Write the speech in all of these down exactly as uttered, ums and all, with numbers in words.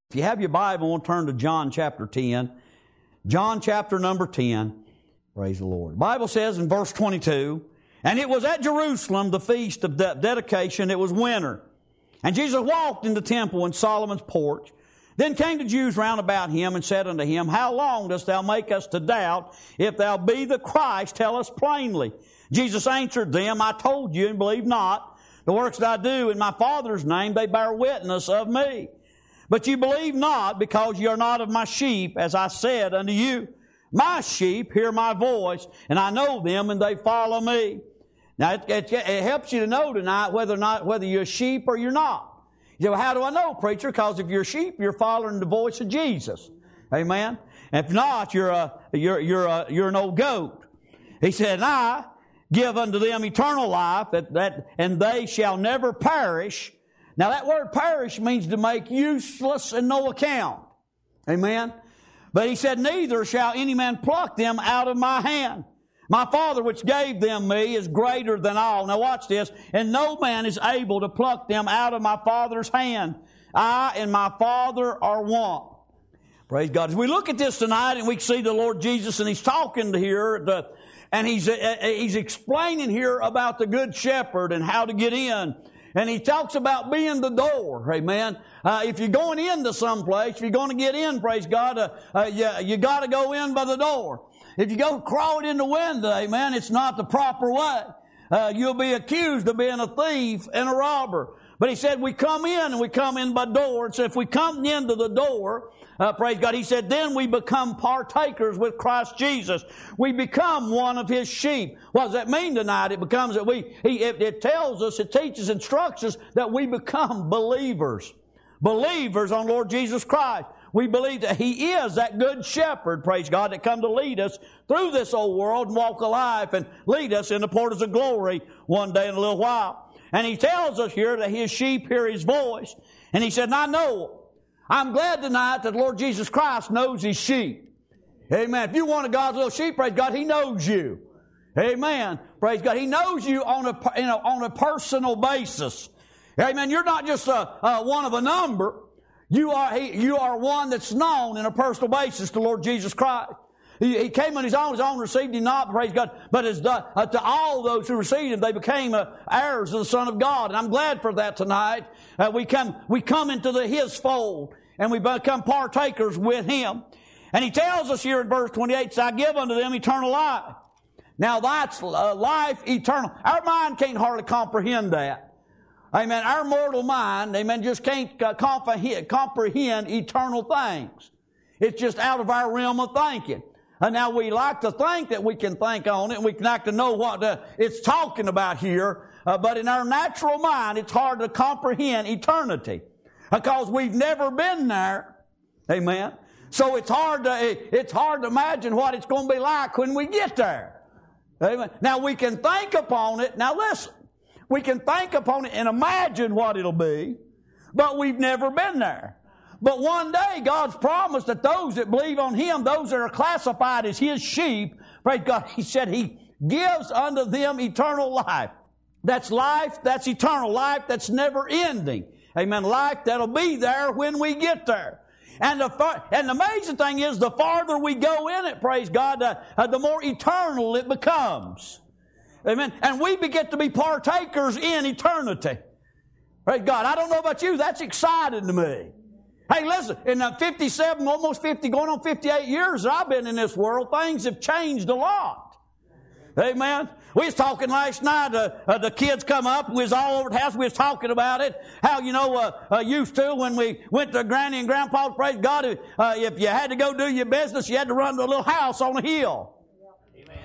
If you have your Bible, we'll turn to John chapter ten. John chapter number ten. Praise the Lord. The Bible says in verse twenty-two, and it was at Jerusalem, the feast of de- dedication. It was winter. And Jesus walked in the temple in Solomon's porch. Then came the Jews round about him and said unto him, how long dost thou make us to doubt? If thou be the Christ, tell us plainly. Jesus answered them, I told you and believe not. The works that I do in my Father's name, they bear witness of me. But you believe not, because you are not of my sheep, as I said unto you. My sheep hear my voice, and I know them, and they follow me. Now, it, it, it helps you to know tonight whether or not whether you're a sheep or you're not. You say, well, how do I know, preacher? Because if you're a sheep, you're following the voice of Jesus. Amen. If not, you're a you're you're a you're an old goat. He said, and I give unto them eternal life, that that and they shall never perish. Now that word perish means to make useless and no account. Amen. But he said, neither shall any man pluck them out of my hand. My Father which gave them me is greater than all. Now watch this. And no man is able to pluck them out of my Father's hand. I and my Father are one. Praise God. As we look at this tonight and we see the Lord Jesus, and He's talking here, the, and He's, uh, He's explaining here about the Good Shepherd and how to get in. And He talks about being the door, amen. Uh, if you're going into some place, if you're going to get in, praise God, uh, uh, you, you got to go in by the door. If you go crawling in the window, amen, it's not the proper way. Uh, you'll be accused of being a thief and a robber. But He said we come in, and we come in by door. And so if we come into the door, uh, praise God, He said then we become partakers with Christ Jesus. We become one of His sheep. What does that mean tonight? It becomes that we, he, it, it tells us, it teaches, instructs us that we become believers. Believers on Lord Jesus Christ. We believe that He is that good shepherd, praise God, that come to lead us through this old world and walk alive and lead us in the portals of glory one day in a little while. And He tells us here that His sheep hear His voice. And He said, and I know, I'm glad tonight that Lord Jesus Christ knows His sheep. Amen. If you want a God's little sheep, praise God, He knows you. Amen. Praise God. He knows you on a, you know, on a personal basis. Amen. You're not just a, a one of a number. You are, he, you are one that's known in a personal basis to Lord Jesus Christ. He, he came on His own, His own received Him not, praise God. But as the, uh, to all those who received Him, they became uh, heirs of the Son of God. And I'm glad for that tonight. Uh, we come, we come into the His fold, and we become partakers with Him. And He tells us here in verse twenty-eight, so I give unto them eternal life. Now that's uh, life eternal. Our mind can't hardly comprehend that. Amen. Our mortal mind, amen, just can't uh, comprehend, comprehend eternal things. It's just out of our realm of thinking. And now we like to think that we can think on it, and we like to know what uh, it's talking about here. Uh, but in our natural mind, it's hard to comprehend eternity because we've never been there. Amen. So it's hard to it's hard to imagine what it's going to be like when we get there. Amen. Now we can think upon it. Now listen. We can think upon it and imagine what it'll be, but we've never been there. But one day, God's promised that those that believe on Him, those that are classified as His sheep, praise God, He said He gives unto them eternal life. That's life, that's eternal life, that's never ending. Amen. Life that'll be there when we get there. And the far, and the amazing thing is, the farther we go in it, praise God, uh, uh, the more eternal it becomes. Amen. And we get to be partakers in eternity. Praise God. I don't know about you. That's exciting to me. Hey, listen, in the fifty-seven, almost fifty, going on fifty-eight years that I've been in this world, things have changed a lot. Amen. We was talking last night, uh, uh, the kids come up, we was all over the house, we was talking about it, how, you know, uh, uh, used to when we went to Granny and Grandpa, praise God, uh, if you had to go do your business, you had to run to a little house on a hill. Amen.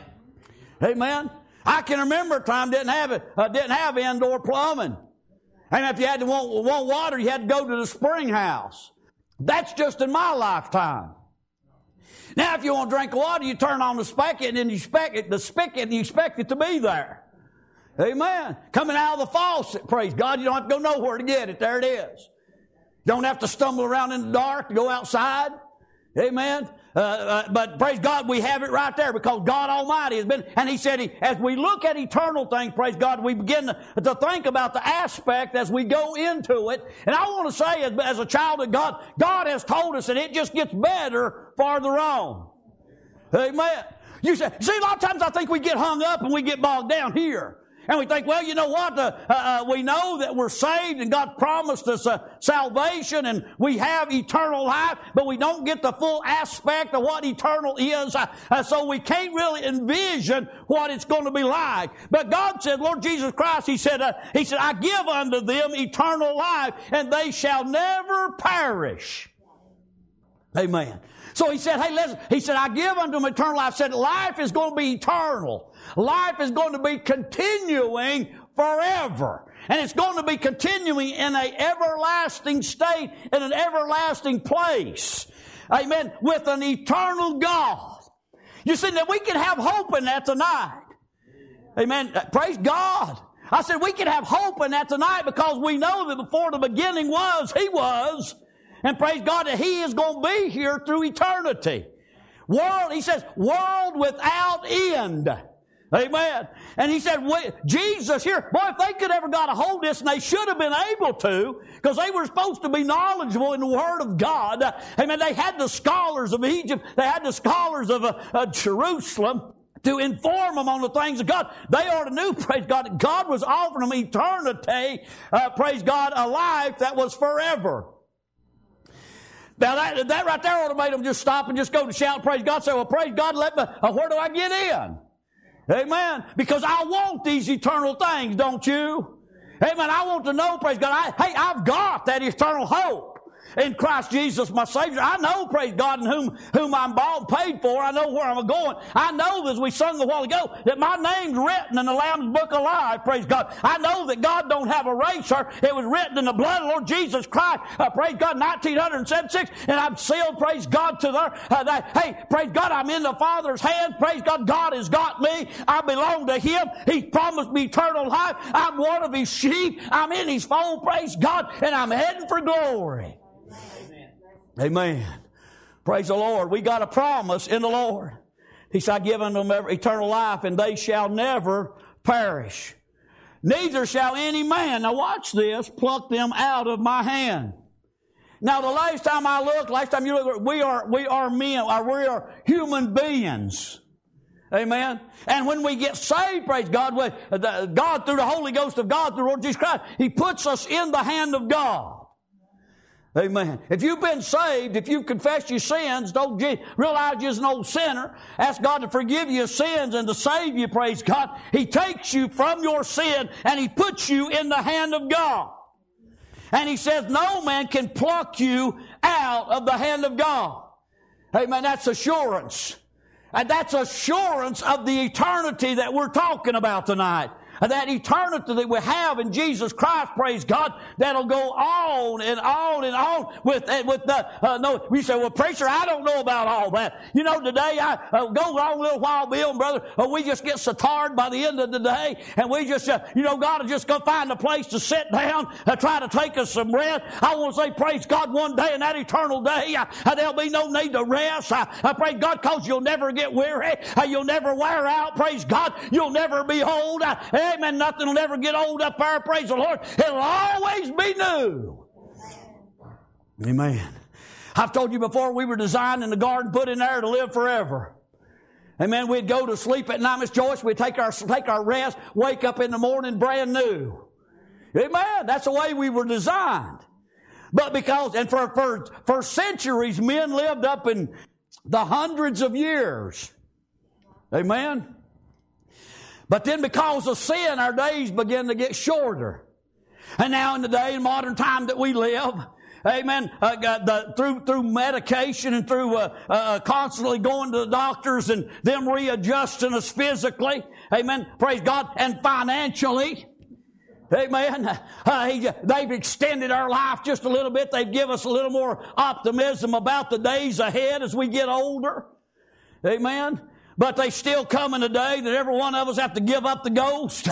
Amen. I can remember a time didn't have it, uh, didn't have indoor plumbing. And if you had to want, want water, you had to go to the spring house. That's just in my lifetime. Now, if you want to drink water, you turn on the spigot and then you expect it, the spigot and you expect it to be there. Amen. Coming out of the faucet, praise God. You don't have to go nowhere to get it. There it is. You don't have to stumble around in the dark to go outside. Amen. Uh, uh, but praise God, we have it right there because God Almighty has been, and He said, he, as we look at eternal things, praise God, we begin to, to think about the aspect as we go into it. And I want to say, as, as a child of God, God has told us that it just gets better farther on. Amen. You say, see, a lot of times I think we get hung up and we get bogged down here. And we think, well, you know what? Uh, uh, we know that we're saved and God promised us uh, salvation and we have eternal life, but we don't get the full aspect of what eternal is. Uh, uh, so we can't really envision what it's going to be like. But God said, Lord Jesus Christ, He said, uh, He said, I give unto them eternal life and they shall never perish. Amen. So He said, hey, listen, He said, I give unto them eternal life. He said, life is going to be eternal. Life is going to be continuing forever. And it's going to be continuing in an everlasting state, in an everlasting place. Amen. With an eternal God. You see, that we can have hope in that tonight. Amen. Praise God. I said we can have hope in that tonight because we know that before the beginning was, He was. And praise God that He is going to be here through eternity. World, He says, world without end. Amen. And He said, Jesus here, boy, if they could ever got a hold of this, and they should have been able to, because they were supposed to be knowledgeable in the Word of God. Amen. They had the scholars of Egypt. They had the scholars of uh, uh, Jerusalem to inform them on the things of God. They already knew, praise God, that God was offering them eternity, uh, praise God, a life that was forever. Now that, that right there ought to make them just stop and just go to shout, praise God. Say, well, praise God, let me, uh, where do I get in? Amen. Because I want these eternal things, don't you? Amen. I want to know, praise God, I, hey, I've got that eternal hope in Christ Jesus, my Savior. I know, praise God, in whom, whom I'm bought and paid for. I know where I'm going. I know, as we sung a while ago, that my name's written in the Lamb's Book of Life, praise God. I know that God don't have a eraser. It was written in the blood of the Lord Jesus Christ, uh, praise God, nineteen seventy-six, and I'm sealed, praise God, to there. Uh, that, hey, praise God, I'm in the Father's hands. Praise God, God has got me. I belong to Him. He's promised me eternal life. I'm one of His sheep. I'm in His fold, praise God, and I'm heading for glory. Amen. Praise the Lord. We got a promise in the Lord. He said, I give unto them eternal life, and they shall never perish. Neither shall any man, now watch this, pluck them out of my hand. Now the last time I looked, last time you looked, we are, we are men, or we are human beings. Amen. And when we get saved, praise God, we, the, God through the Holy Ghost of God, through the Lord Jesus Christ, He puts us in the hand of God. Amen. If you've been saved, if you've confessed your sins, don't realize you're an old sinner, ask God to forgive your sins and to save you, praise God. He takes you from your sin and He puts you in the hand of God. And He says no man can pluck you out of the hand of God. Amen. That's assurance. And that's assurance of the eternity that we're talking about tonight. That eternity that we have in Jesus Christ, praise God, that'll go on and on and on with, with the, uh, no, we say, well, preacher, I don't know about all that. You know, today, I, uh, go on a little while, Bill, brother, uh, we just get so tired by the end of the day, and we just, uh, you know, God will just go find a place to sit down, uh, try to take us some rest. I want to say, praise God, one day in that eternal day, uh, uh, there'll be no need to rest. I, I praise God, because you'll never get weary. Uh, you'll never wear out, praise God. You'll never be old. Uh, Amen. Nothing will ever get old up there. Praise the Lord. It'll always be new. Amen. I've told you before, we were designed in the garden, put in there to live forever. Amen. We'd go to sleep at night, Miss Joyce. We'd take our, take our rest, wake up in the morning brand new. Amen. That's the way we were designed. But because, and for, for, for centuries, men lived up in the hundreds of years. Amen. But then because of sin, our days begin to get shorter. And now in the day, in modern time that we live, amen, uh, the, through through medication and through uh, uh, constantly going to the doctors and them readjusting us physically, amen, praise God, and financially, amen, uh, he, they've extended our life just a little bit. They've given us a little more optimism about the days ahead as we get older, amen. But they still come in a day that every one of us have to give up the ghost.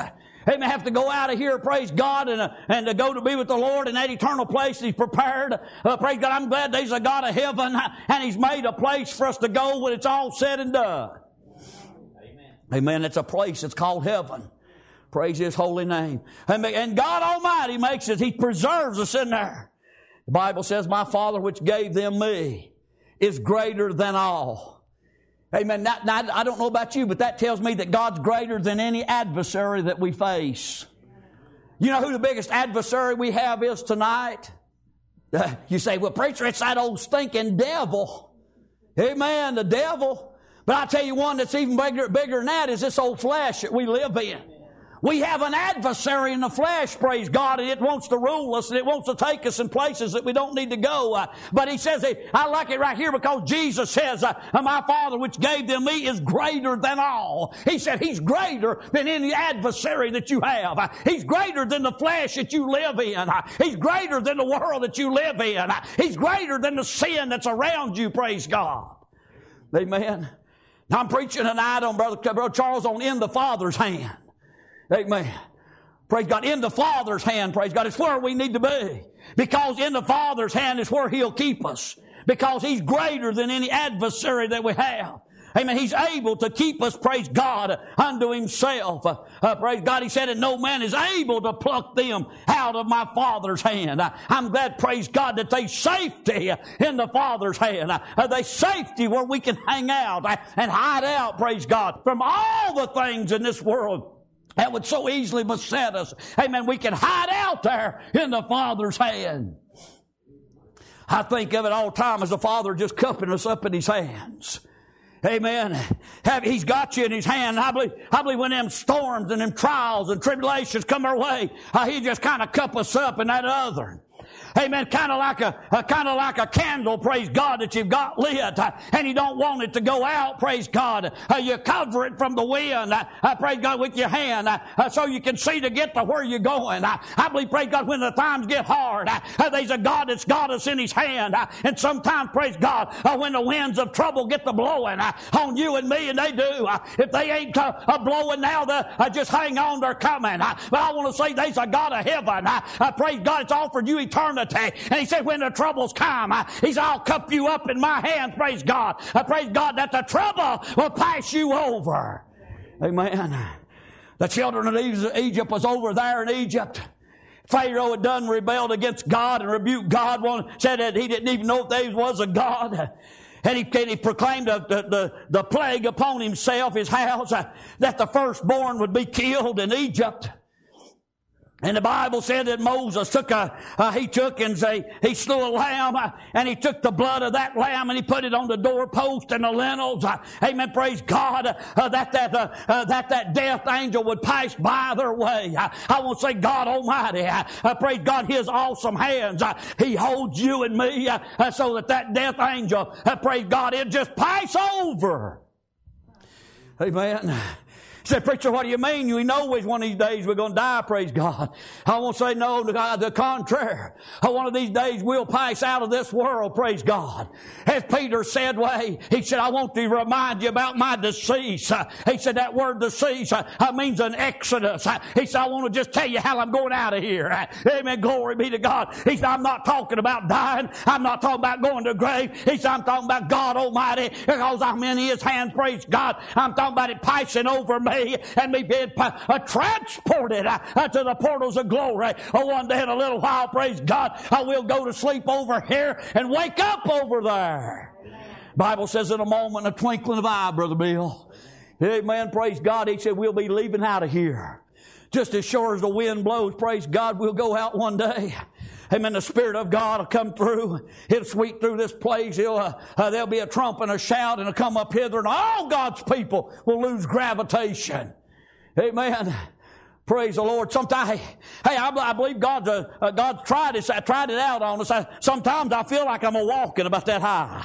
Amen. Have to go out of here, praise God, and, uh, and to go to be with the Lord in that eternal place He's prepared. Uh, praise God, I'm glad He's a God of heaven, and He's made a place for us to go when it's all said and done. Amen. Amen. It's a place. It's called heaven. Praise His holy name. Amen. And God Almighty makes it. He preserves us in there. The Bible says, my Father which gave them me is greater than all. Amen. Now, now, I don't know about you, but that tells me that God's greater than any adversary that we face. You know who the biggest adversary we have is tonight? Uh, you say, well, preacher, it's that old stinking devil. Amen, the devil. But I'll tell you one that's even bigger, bigger than that is this old flesh that we live in. We have an adversary in the flesh, praise God, and it wants to rule us and it wants to take us in places that we don't need to go. Uh, but he says, I like it right here because Jesus says, uh, my Father which gave them me is greater than all. He said He's greater than any adversary that you have. Uh, he's greater than the flesh that you live in. Uh, he's greater than the world that you live in. Uh, he's greater than the sin that's around you, praise God. Amen. Now I'm preaching tonight on Brother, Brother Charles on In the Father's Hand. Amen. Praise God. In the Father's hand, praise God. It's where we need to be. Because in the Father's hand is where He'll keep us. Because He's greater than any adversary that we have. Amen. He's able to keep us, praise God, unto Himself. Uh, uh, praise God. He said, and no man is able to pluck them out of my Father's hand. Uh, I'm glad, praise God, that there's safety in the Father's hand. Uh, there's safety where we can hang out uh, and hide out, praise God, from all the things in this world that would so easily beset us. Amen. We can hide out there in the Father's hand. I think of it all the time as the Father just cupping us up in His hands. Amen. He's got you in His hand. I believe, I believe when them storms and them trials and tribulations come our way, uh, He just kind of cup us up in that other. Amen. Kind of like a, a kind of like a candle, praise God, that you've got lit, uh, and you don't want it to go out, praise God. Uh, you cover it from the wind, uh, uh, praise God, with your hand, uh, uh, so you can see to get to where you're going. Uh, I believe, praise God, when the times get hard, uh, uh, there's a God that's got us in His hand, uh, and sometimes, praise God, uh, when the winds of trouble get to blowing uh, on you and me, and they do, uh, if they ain't uh, uh, blowing now, uh, just hang on, they're coming. Uh, but I want to say there's a God of heaven. Uh, uh, praise God, it's offered you eternity. And He said, when the troubles come, uh, He said, I'll cup you up in my hands, praise God. Uh, praise God that the trouble will pass you over. Amen. The children of Egypt was over there in Egypt. Pharaoh had done rebelled against God and rebuked God. One said that he didn't even know if there was a God. And he, and he proclaimed the, the, the, the plague upon himself, his house, uh, that the firstborn would be killed in Egypt. And the Bible said that Moses took a, uh, he took and say, he slew a lamb, uh, and he took the blood of that lamb and he put it on the doorpost and the lintels. Uh, amen. Praise God, uh, uh, that, that, uh, uh, that, that death angel would pass by their way. Uh, I want to say God Almighty, uh, uh, praise God, His awesome hands. Uh, he holds you and me, uh, uh, so that that death angel, uh, praise God, it just pass over. Amen. He said, preacher, what do you mean? You know one of these days we're going to die, praise God. I won't say no, the contrary. One of these days we'll pass out of this world, praise God. As Peter said, well, he said, I want to remind you about my decease. He said, that word decease means an exodus. He said, I want to just tell you how I'm going out of here. Amen, glory be to God. He said, I'm not talking about dying. I'm not talking about going to the grave. He said, I'm talking about God Almighty because I'm in His hands, praise God. I'm talking about it passing over me. And me being uh, transported uh, to the portals of glory. Uh, one day in a little while, praise God, I will go to sleep over here and wake up over there. Bible says in a moment, in a twinkling of an eye, Brother Bill. Amen, praise God. He said we'll be leaving out of here. Just as sure as the wind blows, praise God, we'll go out one day. Amen. The Spirit of God will come through. He'll sweep through this place. He'll, uh, uh, there'll be a trump and a shout and it'll come up hither, and all God's people will lose gravitation. Amen. Praise the Lord. Sometimes, hey, I, I believe God's, uh, uh, God's tried it, tried it out on us. I, sometimes I feel like I'm a walking about that high.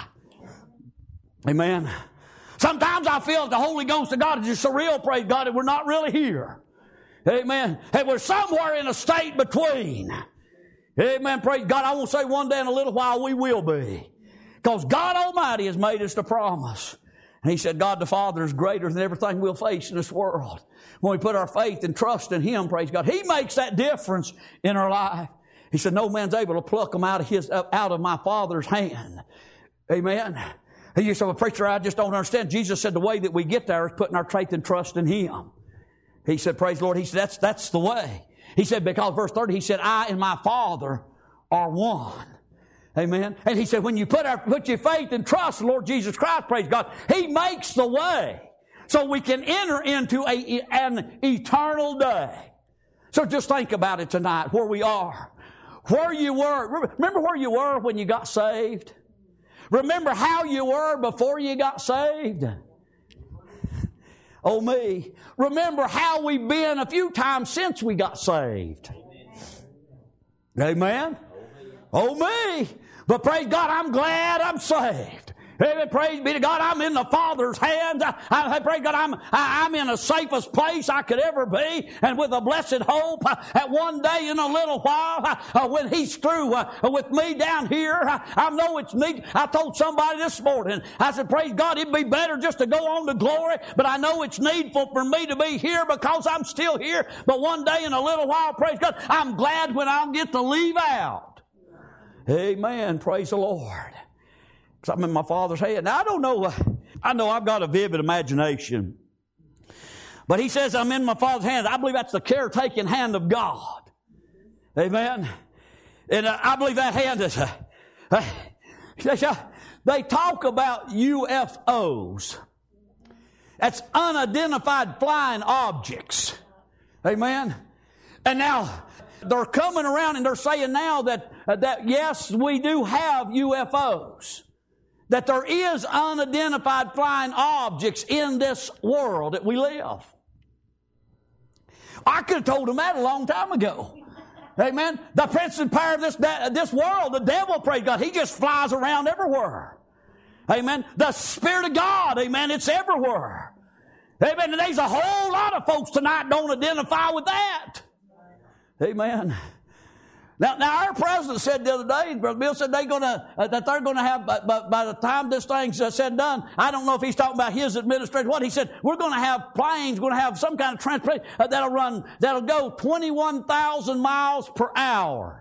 Amen. Sometimes I feel that the Holy Ghost of God is just so real, praise God, that we're not really here. Amen. And we're somewhere in a state between. Amen. Praise God. I won't say one day in a little while we will be. Because God Almighty has made us the promise. And he said, God the Father is greater than everything we'll face in this world. When we put our faith and trust in Him, praise God, He makes that difference in our life. He said, no man's able to pluck them out of his, out of my Father's hand. Amen. He said, well, preacher, I just don't understand. Jesus said the way that we get there is putting our faith and trust in Him. He said, praise the Lord. He said, that's, that's the way. He said, because verse thirty, He said, I and my Father are one. Amen. And He said, when you put our, put your faith and trust in the Lord Jesus Christ, praise God, He makes the way so we can enter into a, an eternal day. So just think about it tonight, where we are. Where you were. Remember where you were when you got saved? Remember how you were before you got saved? Oh me. Remember how we've been a few times since we got saved. Amen? Oh me. But praise God, I'm glad I'm saved. Amen. Praise be to God, I'm in the Father's hands. I, I, praise God, I'm, I, I'm in the safest place I could ever be. And with a blessed hope, uh, at one day in a little while, uh, uh, when He's through uh, with me down here, uh, I know it's me. I told somebody this morning, I said, praise God, it'd be better just to go on to glory, but I know it's needful for me to be here because I'm still here. But one day in a little while, praise God, I'm glad when I'll get to leave out. Amen. Praise the Lord. Because I'm in my Father's hand. Now, I don't know. Uh, I know I've got a vivid imagination. But He says I'm in my Father's hand. I believe that's the caretaking hand of God. Amen. And uh, I believe that hand is... Uh, uh, they talk about U F Os. That's unidentified flying objects. Amen. And now... they're coming around and they're saying now that, uh, that yes, we do have U F Os. That there is unidentified flying objects in this world that we live. I could have told them that a long time ago. Amen. The prince and power of this, this world, the devil, praise God, he just flies around everywhere. Amen. The Spirit of God, amen, it's everywhere. Amen. And there's a whole lot of folks tonight don't identify with that. Amen. Now, now our president said the other day, Brother Bill said they're gonna, uh, that they're going to have, by, by, by the time this thing's uh, said and done, I don't know if he's talking about his administration. What he said, we're going to have planes, going to have some kind of transport uh, that'll run, that'll go twenty-one thousand miles per hour.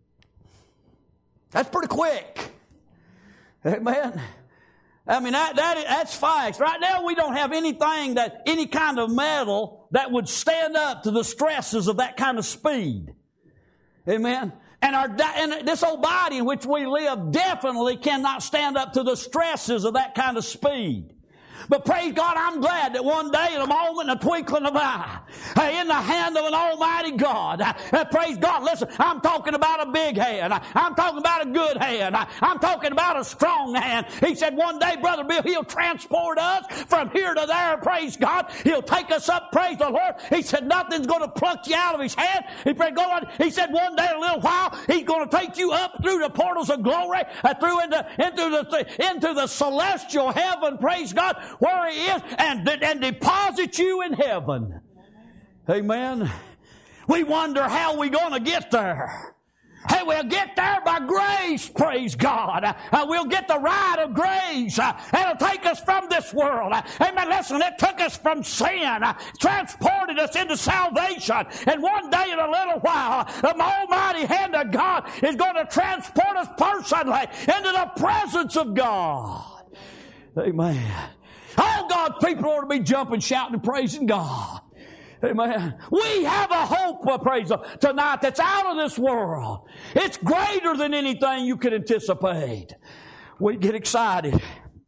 That's pretty quick. Amen. I mean, that, that, that's fast. Right now, we don't have anything that, any kind of metal that would stand up to the stresses of that kind of speed. Amen. And our, and this old body in which we live definitely cannot stand up to the stresses of that kind of speed. But praise God, I'm glad that one day, in a moment, in a twinkling of an eye, in the hand of an almighty God, uh, praise God, listen, I'm talking about a big hand. I'm talking about a good hand. I'm talking about a strong hand. He said one day, Brother Bill, He'll transport us from here to there, praise God. He'll take us up, praise the Lord. He said nothing's going to pluck you out of His hand. He, prayed, God, he said one day, in a little while, He's going to take you up through the portals of glory, uh, through into, into, the, into the celestial heaven, praise God, where He is, and, and deposit you in heaven. Amen. We wonder how we're going to get there. Hey, we'll get there by grace, praise God. Uh, we'll get the ride of grace. Uh, it'll take us from this world. Uh, amen. Listen, it took us from sin, uh, transported us into salvation. And one day in a little while, the almighty hand of God is going to transport us personally into the presence of God. Amen. All God's people ought to be jumping, shouting, and praising God. Amen. We have a hope, uh, praise God, tonight that's out of this world. It's greater than anything you could anticipate. We get excited.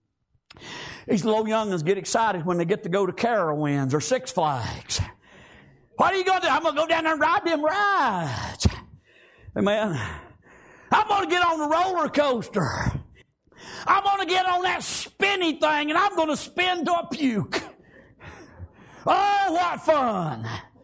These little youngins get excited when they get to go to Carowinds or Six Flags. What are you going to do? I'm going to go down there and ride them rides. Amen. I'm going to get on the roller coaster. I'm going to get on that spinny thing and I'm going to spin to a puke. Oh, what fun.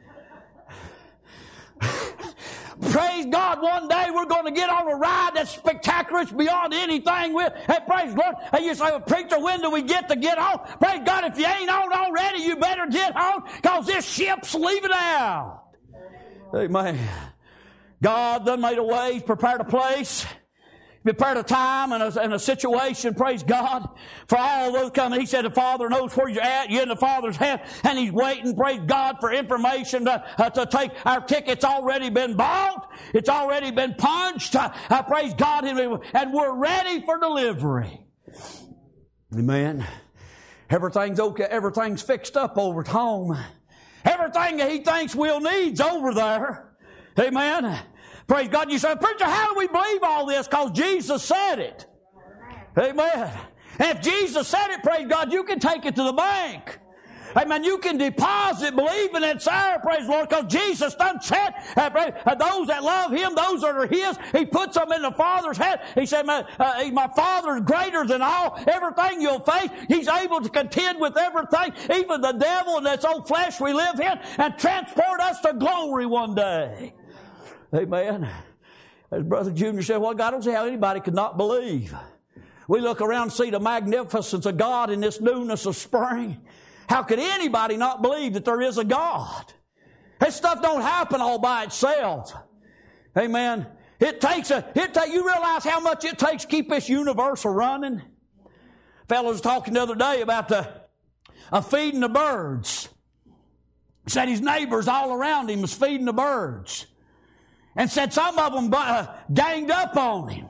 Praise God, one day we're going to get on a ride that's spectacular. It's beyond anything. With, hey, praise Lord. Hey, you say, well, preacher, when do we get to get on? Praise God, if you ain't on already, you better get on because this ship's leaving out. Amen. God done made a way. He's prepared a place. prepared a time and a, and a situation, praise God, for all those coming. He said the Father knows where you're at. You're in the Father's hand, and He's waiting, praise God, for information to, uh, to take. Our ticket's already been bought. It's already been punched. Uh, uh, praise God, and we're ready for delivery. Amen. Everything's okay. Everything's fixed up over at home. Everything that He thinks we'll need's over there. Amen. Praise God. You say, preacher, how do we believe all this? Because Jesus said it. Amen. And if Jesus said it, praise God, you can take it to the bank. Amen. You can deposit believing it's there, praise the Lord, because Jesus done said, uh, those that love Him, those that are His, He puts them in the Father's hand. He said, my, uh, my Father is greater than all. Everything you'll face, He's able to contend with everything, even the devil and this old flesh we live in, and transport us to glory one day. Amen. As Brother Junior said, well, God, I don't see how anybody could not believe. We look around and see the magnificence of God in this newness of spring. How could anybody not believe that there is a God? This stuff don't happen all by itself. Amen. It takes a, it take, you realize how much it takes to keep this universe running? Fellow was talking the other day about the, uh, feeding the birds. He said his neighbors all around him was feeding the birds. And said some of them uh, ganged up on him.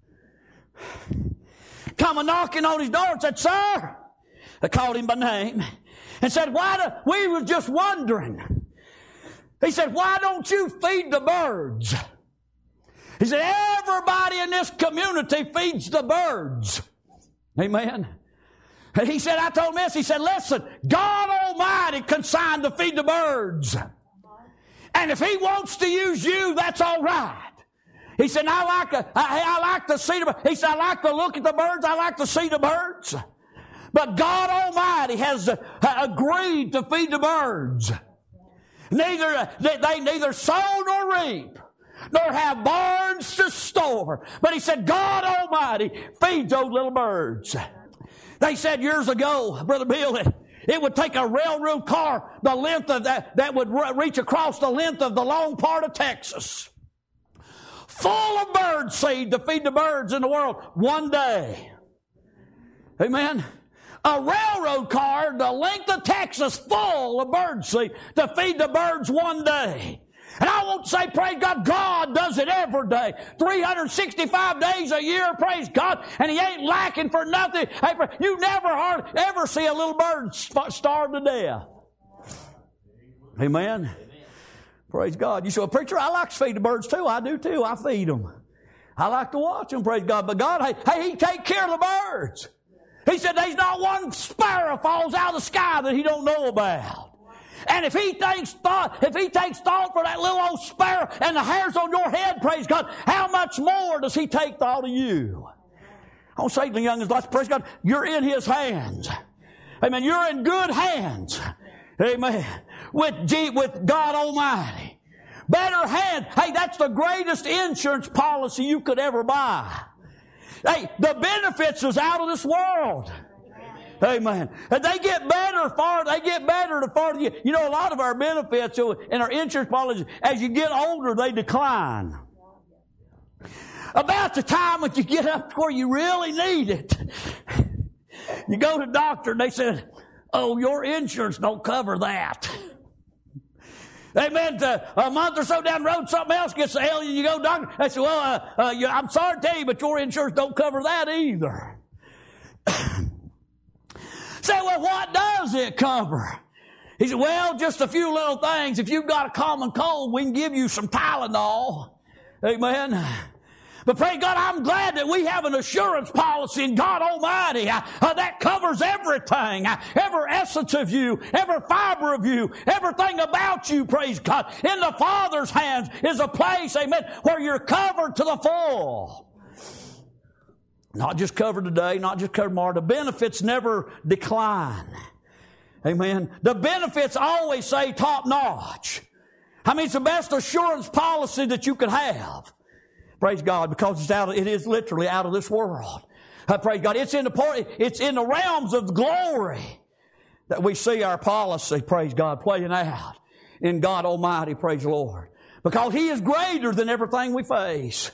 Come a knocking on his door and said, sir, they called him by name, and said, why do, we were just wondering. He said, why don't you feed the birds? He said, everybody in this community feeds the birds. Amen. And he said, I told him this, he said, listen, God Almighty consigned to feed the birds. And if He wants to use you, that's all right. He said, I like to, I, I like to see the birds. He said, I like to look at the birds. I like to see the birds. But God Almighty has uh, agreed to feed the birds. Neither, uh, they, they neither sow nor reap, nor have barns to store. But He said, God Almighty feeds those little birds. They said years ago, Brother Bill, it, it would take a railroad car the length of that, that would reach across the length of the long part of Texas, full of bird seed to feed the birds in the world one day. Amen. A railroad car the length of Texas full of bird seed to feed the birds one day. And I won't say, praise God, God does it every day. three hundred sixty-five days a year, praise God, and He ain't lacking for nothing. You never hardly ever see a little bird starve to death. Amen. Amen. Praise God. You say, well, preacher, I like to feed the birds too. I do too. I feed them. I like to watch them, praise God. But God, hey, hey He take care of the birds. He said there's not one sparrow falls out of the sky that He don't know about. And if He takes thought, if He takes thought for that little old sparrow and the hairs on your head, praise God, how much more does He take thought of you? I don't say to the youngest, praise God, you're in His hands. Amen. You're in good hands. Amen. With G, with God Almighty. Better hands. Hey, that's the greatest insurance policy you could ever buy. Hey, the benefits is out of this world. Amen. And they get better far, they get better the farther you, you know, a lot of our benefits in our insurance policies, as you get older, they decline. About the time that you get up to where you really need it, you go to the doctor and they said, oh, your insurance don't cover that. Amen. Uh, a month or so down the road, something else gets the hell, you go, doctor. They say, well, uh, uh, you, I'm sorry to tell you, but your insurance don't cover that either. Say, well, what does it cover? He said, well, just a few little things. If you've got a common cold, we can give you some Tylenol. Amen. But praise God, I'm glad that we have an assurance policy in God Almighty uh, uh, that covers everything, uh, every essence of you, every fiber of you, everything about you, praise God. In the Father's hands is a place, amen, where you're covered to the full. Not just covered today, not just covered tomorrow. The benefits never decline. Amen. The benefits always say top notch. I mean, it's the best assurance policy that you could have. Praise God, because it's out of, it is literally out of this world. Uh, praise God. It's in the part, it's in the realms of glory that we see our policy, praise God, playing out in God Almighty, praise the Lord. Because He is greater than everything we face.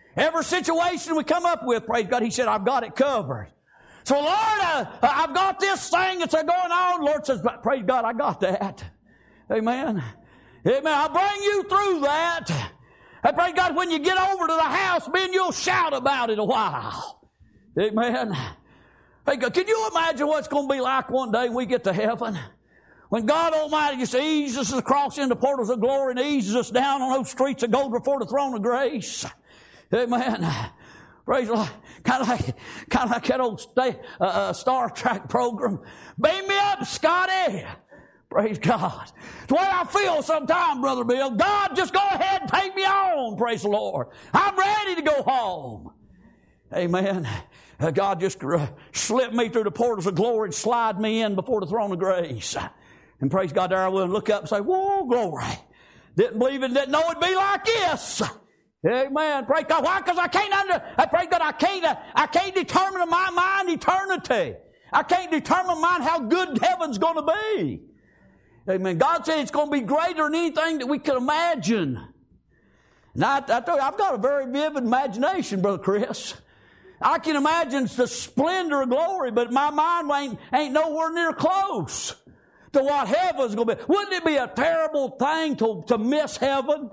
Every situation we come up with, praise God, He said, I've got it covered. So, Lord, uh, I've got this thing that's going on. Lord says, praise God, I got that. Amen. Amen. I'll bring you through that. And praise God, when you get over to the house, man, you'll shout about it a while. Amen. Hey, can you imagine what it's going to be like one day when we get to heaven? When God Almighty just eases us across into portals of glory and eases us down on those streets of gold before the throne of grace. Amen. Praise the Lord. Kind of like, kind of like that old stay, uh, uh, Star Trek program. Beam me up, Scotty. Praise God. It's the way I feel sometimes, Brother Bill. God, just go ahead and take me on. Praise the Lord. I'm ready to go home. Amen. Uh, God just uh, slipped me through the portals of glory and slide me in before the throne of grace. And praise God, there I will look up and say, whoa, glory. Didn't believe it, didn't know it'd be like this. Amen. Praise God. Why? Because I can't under, I praise God, I can't, uh, I can't determine in my mind eternity. I can't determine in my mind how good heaven's going to be. Amen. God said it's going to be greater than anything that we could imagine. And I, I tell you, I've got a very vivid imagination, Brother Chris. I can imagine the splendor of glory, but my mind ain't, ain't nowhere near close to what heaven's going to be. Wouldn't it be a terrible thing to, to miss heaven?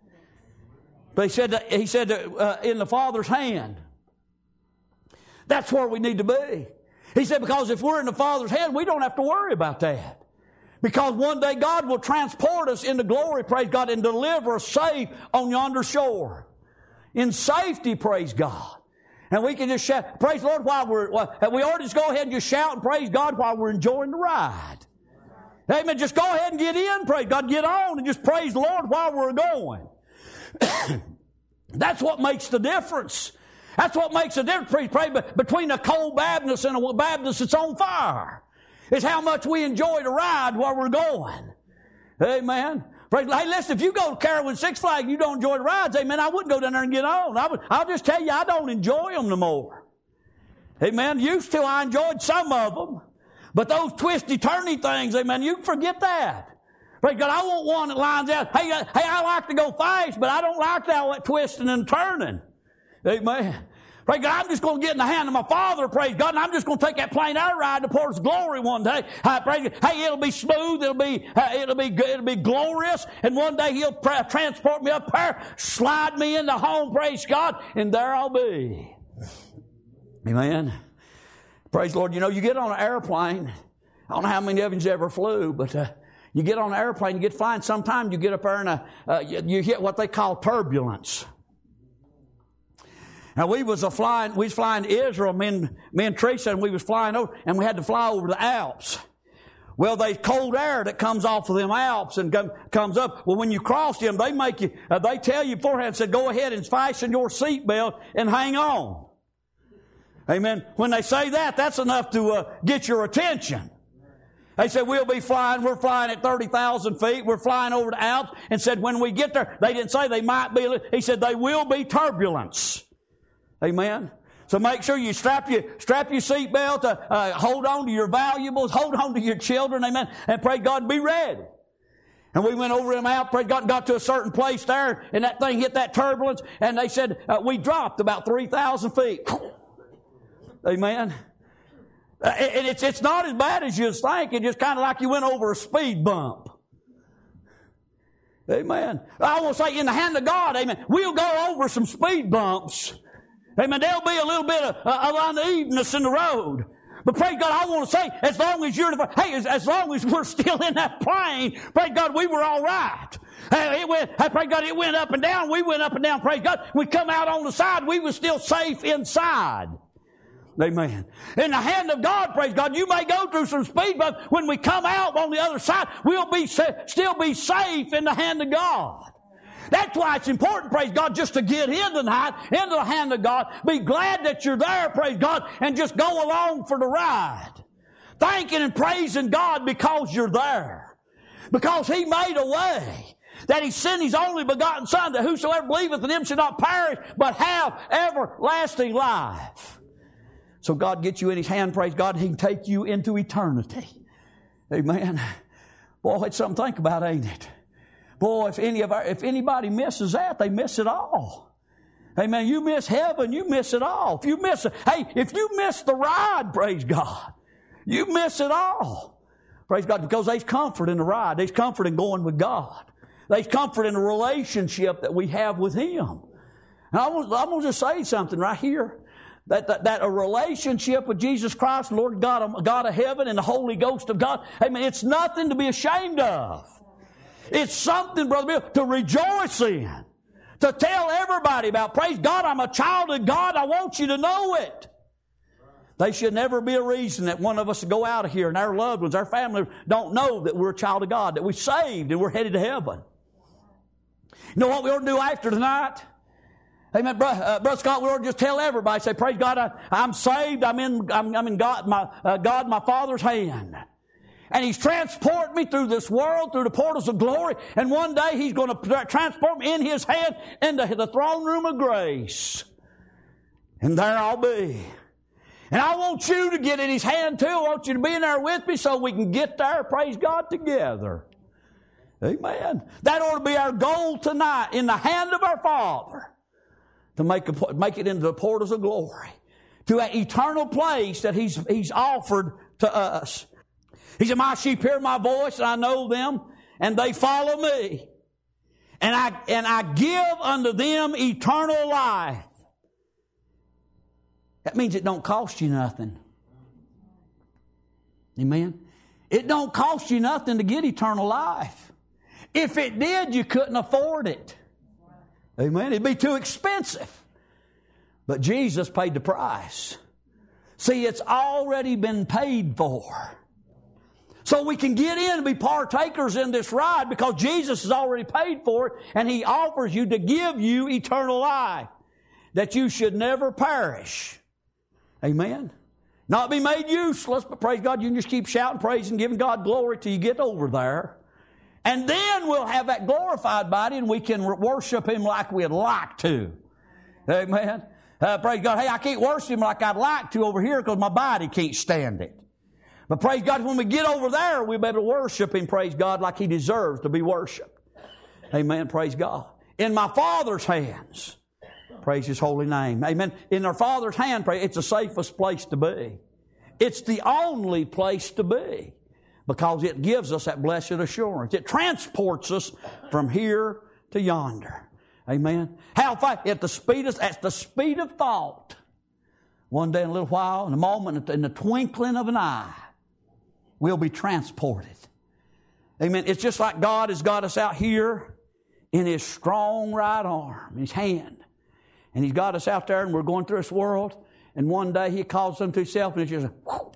But he said, that, he said that, uh, in the Father's hand. That's where we need to be. He said, because if we're in the Father's hand, we don't have to worry about that. Because one day God will transport us into glory, praise God, and deliver us safe on yonder shore. In safety, praise God. And we can just shout, praise the Lord while we're, well, we ought to just go ahead and just shout and praise God while we're enjoying the ride. Amen. Just go ahead and get in, praise God. Get on and just praise the Lord while we're going. That's what makes the difference. That's what makes the difference, praise, praise, between a cold Baptist and a Baptist that's on fire. It's how much we enjoy the ride while we're going. Amen. Praise, hey, listen, if you go to Carowin Six Flags and you don't enjoy the rides, amen, I wouldn't go down there and get on. I would, I'll just tell you, I don't enjoy them no more. Amen. Used to, I enjoyed some of them. But those twisty-turny things, amen, you can forget that. Praise God, I want one that lines out. Hey, hey, I like to go fast, but I don't like all that twisting and turning. Amen. Praise God, I'm just going to get in the hand of my Father, praise God, and I'm just going to take that plane air ride to Port's glory one day. Uh, praise God. Hey, it'll be smooth, it'll be, uh, it'll be good, it'll be glorious, and one day He'll pra- transport me up there, slide me into home, praise God, and there I'll be. Amen. Praise the Lord. You know, you get on an airplane, I don't know how many of you ever flew, but uh, you get on an airplane, you get flying, sometimes you get up there and uh, uh, you, you hit what they call turbulence. Now, we was a flying, we was flying to Israel, me and, me and Teresa, and we was flying over, and we had to fly over the Alps. Well, there's cold air that comes off of them Alps and come, comes up. Well, when you cross them, they make you, uh, they tell you beforehand, said, go ahead and fasten your seatbelt and hang on. Amen. When they say that, that's enough to uh, get your attention. They said, we'll be flying, we're flying at thirty thousand feet, we're flying over the Alps, and said, when we get there, they didn't say they might be, he said, they will be turbulence. Amen. So make sure you strap your, strap your seatbelt, uh, uh, hold on to your valuables, hold on to your children, amen, and pray God be ready. And we went over them out, prayed God, and got to a certain place there, and that thing hit that turbulence, and they said, uh, we dropped about three thousand feet. Amen. Uh, and it's, it's not as bad as you think. It's just kind of like you went over a speed bump. Amen. I want to say, in the hand of God, amen, we'll go over some speed bumps. Amen. There'll be a little bit of, uh, of unevenness in the road. But praise God, I want to say, as long as you're, hey, as, as long as we're still in that plane, praise God, we were all right. Hey, it went, hey, praise God, it went up and down. We went up and down, praise God. We come out on the side, we were still safe inside. Amen. In the hand of God, praise God, you may go through some speed bumps. When we come out on the other side, we'll be still be safe in the hand of God. That's why it's important, praise God, just to get in tonight, into the hand of God. Be glad that you're there, praise God, and just go along for the ride. Thanking and praising God because you're there. Because He made a way. That He sent His only begotten Son, that whosoever believeth in Him shall not perish, but have everlasting life. So God gets you in His hand, praise God, He can take you into eternity. Amen. Boy, it's something to think about, ain't it? Boy, if any of our, if anybody misses that, they miss it all. Amen. You miss heaven, you miss it all. If you miss it, hey, if you miss the ride, praise God, you miss it all. Praise God, because there's comfort in the ride. There's comfort in going with God. There's comfort in the relationship that we have with Him. And I want, I want to just say something right here. That, that, that a relationship with Jesus Christ, Lord God, God of heaven, and the Holy Ghost of God, amen, it's nothing to be ashamed of. It's something, Brother Bill, to rejoice in. To tell everybody about, praise God, I'm a child of God. I want you to know it. They should never be a reason that one of us go out of here and our loved ones, our family, don't know that we're a child of God, that we're saved and we're headed to heaven. You know what we ought to do after tonight? Amen, Brother, uh, Brother Scott, we ought to just tell everybody, say, praise God, I, I'm saved, I'm in, I'm, I'm in God, my, uh, God, my Father's hand. And He's transported me through this world, through the portals of glory, and one day He's going to transport me in His hand into the throne room of grace. And there I'll be. And I want you to get in His hand too. I want you to be in there with me so we can get there, praise God, together. Amen. That ought to be our goal tonight, in the hand of our Father. To make, a, make it into the portals of glory. To an eternal place that He's, He's offered to us. He said, my sheep hear my voice, and I know them, and they follow me. And I, and I give unto them eternal life. That means it don't cost you nothing. Amen? It don't cost you nothing to get eternal life. If it did, you couldn't afford it. Amen. It'd be too expensive. But Jesus paid the price. See, it's already been paid for. So we can get in and be partakers in this ride because Jesus has already paid for it, and He offers you to give you eternal life, that you should never perish. Amen. Not be made useless, but praise God, you can just keep shouting, praising, giving God glory till you get over there. And then we'll have that glorified body and we can worship Him like we'd like to. Amen. Uh, praise God. Hey, I can't worship Him like I'd like to over here because my body can't stand it. But praise God, when we get over there, we'll be able to worship Him, praise God, like He deserves to be worshiped. Amen. Praise God. In my Father's hands. Praise His holy name. Amen. In our Father's hand, praise, it's the safest place to be. It's the only place to be. Because it gives us that blessed assurance. It transports us from here to yonder. Amen. How fast? At the speed of, at the speed of thought. One day in a little while, in a moment, in the twinkling of an eye, we'll be transported. Amen. It's just like God has got us out here in His strong right arm, His hand. And He's got us out there and we're going through this world. And one day He calls them to Himself and it's just, whoosh,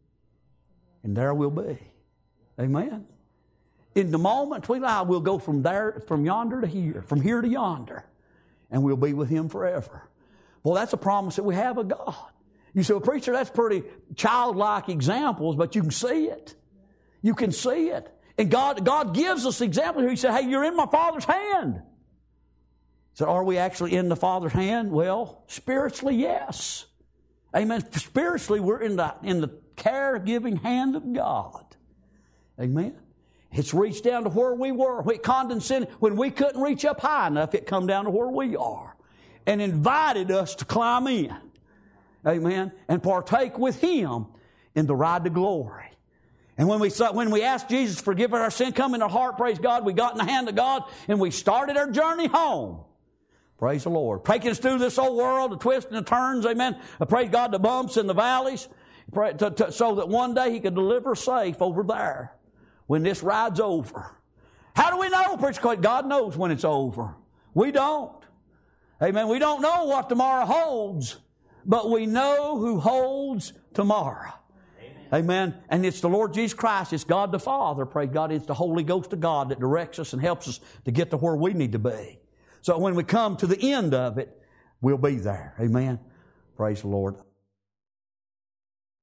and there we'll be. Amen. In the moment, twinkling eye, we'll go from there, from yonder to here, from here to yonder, and we'll be with Him forever. Well, that's a promise that we have of God. You say, well, preacher, that's pretty childlike examples, but you can see it. You can see it. And God, God gives us examples here. He said, hey, you're in my Father's hand. So are we actually in the Father's hand? Well, spiritually, yes. Amen. Spiritually, we're in the, in the caregiving hand of God. Amen. It's reached down to where we were. It condescended. When we couldn't reach up high enough, it come down to where we are and invited us to climb in. Amen. And partake with Him in the ride to glory. And when we when we asked Jesus to forgive our sin, come in our heart, praise God, we got in the hand of God and we started our journey home. Praise the Lord. Taking us through this old world, the twists and the turns, amen. Praise God, the bumps and the valleys, to, to, so that one day He could deliver us safe over there. When this ride's over. How do we know? Because God knows when it's over. We don't. Amen. We don't know what tomorrow holds, but we know who holds tomorrow. Amen. Amen. And it's the Lord Jesus Christ. It's God the Father. Praise God. It's the Holy Ghost of God that directs us and helps us to get to where we need to be. So when we come to the end of it, we'll be there. Amen. Praise the Lord.